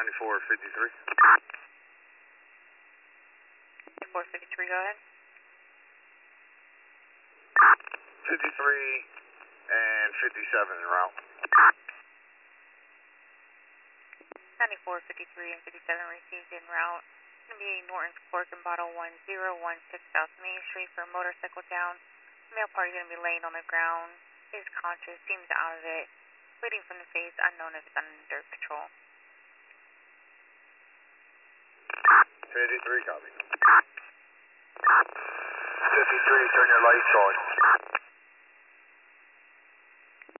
9453. 453, go ahead. 53 and 57 en route. 9453 and 57 received en route. It's going to be Norton's Cork and Bottle 1016 South Main Street for a motorcycle down. Male party going to be laying on the ground. Is conscious, seems out of it. Bleeding from the face, unknown if it's under control. 53, copy. 53, turn your lights on.